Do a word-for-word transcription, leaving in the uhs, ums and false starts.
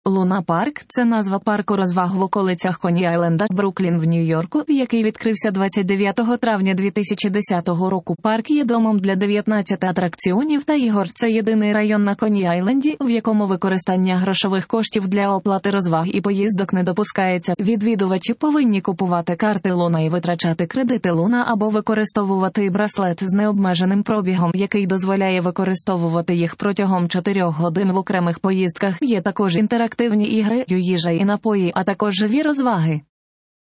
Луна Парк – це назва парку розваг в околицях Коні-Айленда, Бруклін в Нью-Йорку, який відкрився двадцять дев'ятого травня дві тисячі десятого року. Парк є домом для дев'ятнадцяти атракціонів та ігор. Це єдиний район на Коні-Айленді, в якому використання грошових коштів для оплати розваг і поїздок не допускається. Відвідувачі повинні купувати карти Луна і витрачати кредити Луна або використовувати браслет з необмеженим пробігом, який дозволяє використовувати їх протягом чотирьох годин в окремих поїздках. Є також інтерактивні ігри, їжа і напої, а також живі розваги.